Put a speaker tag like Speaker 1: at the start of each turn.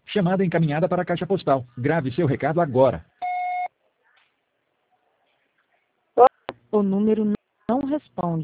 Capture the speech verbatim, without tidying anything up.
Speaker 1: Chamada encaminhada para a caixa postal. Grave seu recado agora.
Speaker 2: O número não responde.